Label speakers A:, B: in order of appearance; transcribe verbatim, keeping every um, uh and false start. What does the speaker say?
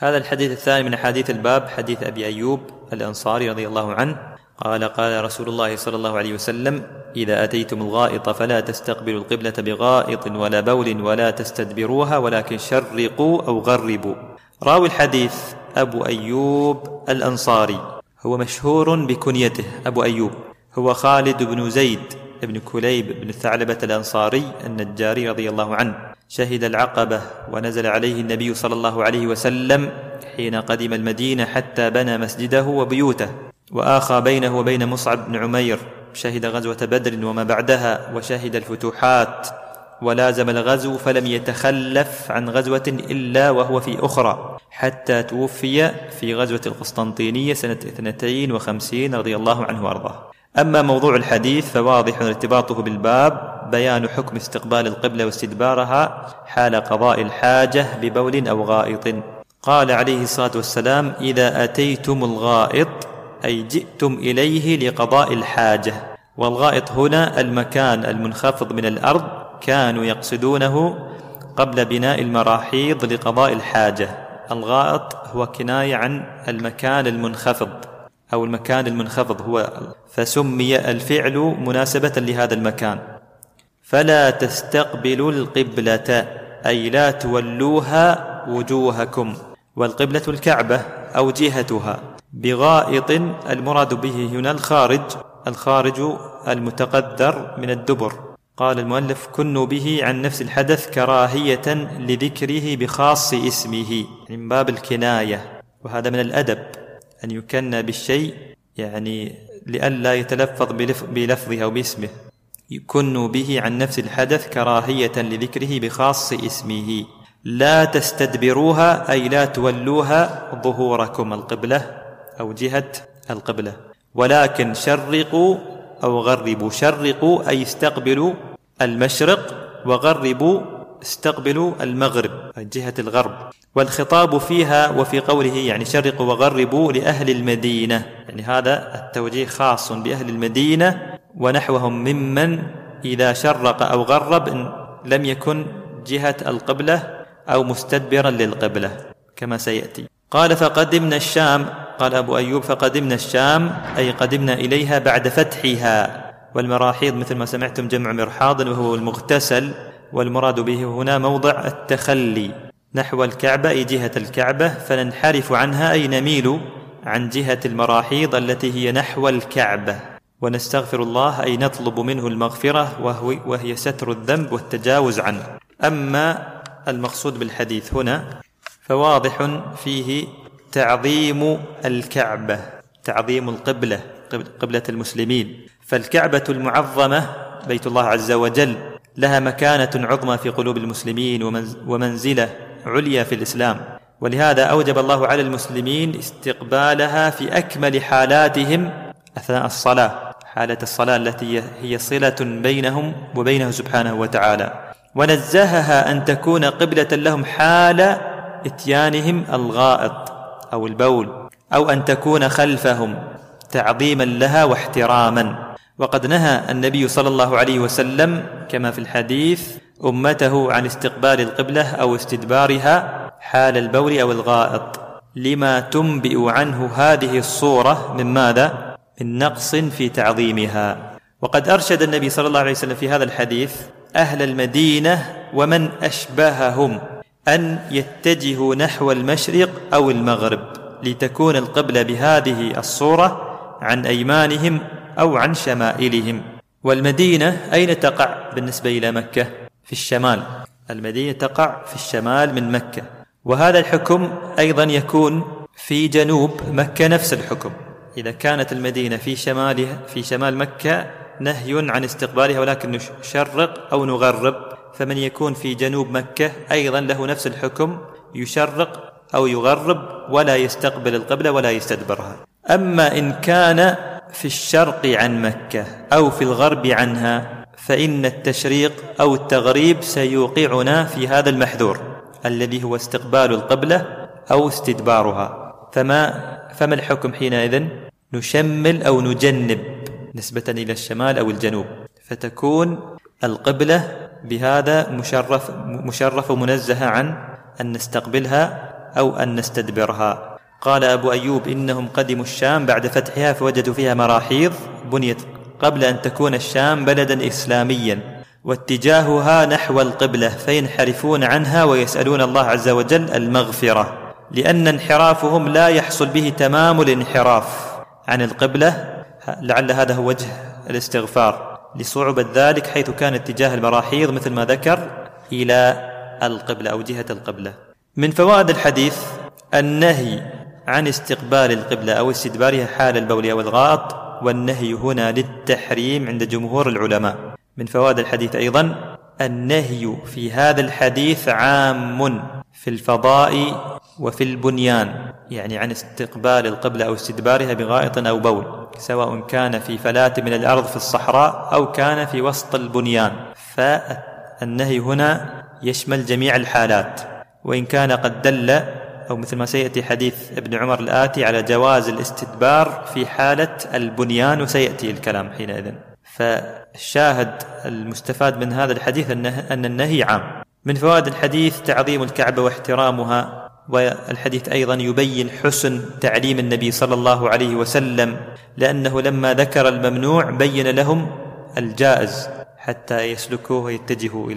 A: هذا الحديث الثاني من حديث الباب حديث أبي أيوب الأنصاري رضي الله عنه قال قال رسول الله صلى الله عليه وسلم: إذا أتيتم الغائط فلا تستقبلوا القبلة بغائط ولا بول ولا تستدبروها ولكن شرقوا أو غربوا. راوي الحديث أبو أيوب الأنصاري، هو مشهور بكنيته أبو أيوب، هو خالد بن زيد بن كليب بن الثعلبة الأنصاري النجاري رضي الله عنه. شهد العقبة ونزل عليه النبي صلى الله عليه وسلم حين قدم المدينة حتى بنى مسجده وبيوته، وآخى بينه وبين مصعب بن عمير. شهد غزوة بدر وما بعدها، وشهد الفتوحات، ولازم الغزو فلم يتخلف عن غزوة إلا وهو في أخرى، حتى توفي في غزوة القسطنطينية سنة اثنتين وخمسين رضي الله عنه وأرضاه. أما موضوع الحديث فواضح ارتباطه بالباب، بيان حكم استقبال القبلة واستدبارها حال قضاء الحاجة ببول أو غائط. قال عليه الصلاة والسلام: إذا أتيتم الغائط أي جئتم إليه لقضاء الحاجة. والغائط هنا المكان المنخفض من الأرض، كانوا يقصدونه قبل بناء المراحيض لقضاء الحاجة. الغائط هو كناية عن المكان المنخفض أو المكان المنخفض هو، فسمي الفعل مناسبة لهذا المكان. فلا تستقبلوا القبلة أي لا تولوها وجوهكم، والقبلة الكعبة أو جهتها. بغائط المراد به هنا الخارج، الخارج المتقدر من الدبر. قال المؤلف: كنوا به عن نفس الحدث كراهية لذكره بخاص اسمه، من باب الكناية، وهذا من الأدب أن يكنى بالشيء يعني لئلا يتلفظ بلفظه أو باسمه. كنوا به عن نفس الحدث كراهية لذكره بخاص اسمه. لا تستدبروها أي لا تولوها ظهوركم القبلة أو جهة القبلة، ولكن شرقوا أو غربوا. شرقوا أي استقبلوا المشرق، وغربوا استقبلوا المغرب أي جهة الغرب. والخطاب فيها وفي قوله يعني شرقوا وغربوا لأهل المدينة، يعني هذا التوجيه خاص بأهل المدينة ونحوهم ممن إذا شرق أو غرب لم يكن جهة القبلة أو مستدبرا للقبلة كما سيأتي. قال: فقدمنا الشام. قال أبو أيوب: فقدمنا الشام أي قدمنا إليها بعد فتحها. والمراحيض مثل ما سمعتم جمع مرحاض وهو المغتسل، والمراد به هنا موضع التخلي نحو الكعبة أي جهة الكعبة، فننحرف عنها أي نميل عن جهة المراحيض التي هي نحو الكعبة، ونستغفر الله أي نطلب منه المغفرة وهو وهي ستر الذنب والتجاوز عنه. أما المقصود بالحديث هنا فواضح فيه تعظيم الكعبة، تعظيم القبلة، قبلة المسلمين. فالكعبة المعظمة بيت الله عز وجل لها مكانة عظمى في قلوب المسلمين ومنزلة عليا في الإسلام، ولهذا أوجب الله على المسلمين استقبالها في أكمل حالاتهم أثناء الصلاة، حالة الصلاة التي هي صلة بينهم وبينه سبحانه وتعالى، ونزهها أن تكون قبلة لهم حال إتيانهم الغائط أو البول، أو أن تكون خلفهم تعظيما لها واحتراما. وقد نهى النبي صلى الله عليه وسلم كما في الحديث أمته عن استقبال القبلة أو استدبارها حال البول أو الغائط، لما تنبئ عنه هذه الصورة من ماذا؟ من نقص في تعظيمها. وقد أرشد النبي صلى الله عليه وسلم في هذا الحديث أهل المدينة ومن أشبههم أن يتجهوا نحو المشرق أو المغرب، لتكون القبلة بهذه الصورة عن أيمانهم أو عن شمائلهم. والمدينة أين تقع بالنسبة إلى مكة؟ في الشمال. المدينة تقع في الشمال من مكة، وهذا الحكم أيضا يكون في جنوب مكة نفس الحكم. إذا كانت المدينة في شمالها في شمال مكة نهي عن استقبالها ولكن نشرق أو نغرب، فمن يكون في جنوب مكة أيضا له نفس الحكم، يشرق أو يغرب ولا يستقبل القبلة ولا يستدبرها. أما إن كان في الشرق عن مكة أو في الغرب عنها فإن التشريق أو التغريب سيوقعنا في هذا المحذور الذي هو استقبال القبلة أو استدبارها. فما, فما الحكم حينئذ؟ نشمل أو نجنب نسبة إلى الشمال أو الجنوب، فتكون القبلة بهذا مشرف مشرف ومنزهة عن أن نستقبلها أو أن نستدبرها. قال أبو أيوب: إنهم قدموا الشام بعد فتحها فوجدوا فيها مراحيض بنيت قبل أن تكون الشام بلدا إسلاميا، واتجاهها نحو القبلة، فينحرفون عنها ويسألون الله عز وجل المغفرة، لأن انحرافهم لا يحصل به تمام الانحراف عن القبلة، لعل هذا هو وجه الاستغفار لصعوبة ذلك، حيث كان اتجاه المراحيض مثل ما ذكر إلى القبلة أو جهة القبلة. من فوائد الحديث النهي عن استقبال القبلة أو استدبارها حال البول أو الغائط، والنهي هنا للتحريم عند جمهور العلماء. من فوائد الحديث أيضا النهي في هذا الحديث عام في الفضاء وفي البنيان، يعني عن استقبال القبلة أو استدبارها بغائط أو بول، سواء كان في فلاة من الأرض في الصحراء أو كان في وسط البنيان، فالنهي هنا يشمل جميع الحالات، وإن كان قد دل أو مثل ما سيأتي حديث ابن عمر الآتي على جواز الاستدبار في حالة البنيان، وسيأتي الكلام حينئذ. فالشاهد المستفاد من هذا الحديث أن النهي عام. من فوائد الحديث تعظيم الكعبة واحترامها، والحديث أيضا يبين حسن تعليم النبي صلى الله عليه وسلم، لأنه لما ذكر الممنوع بين لهم الجائز حتى يسلكوه ويتجهوا إليه.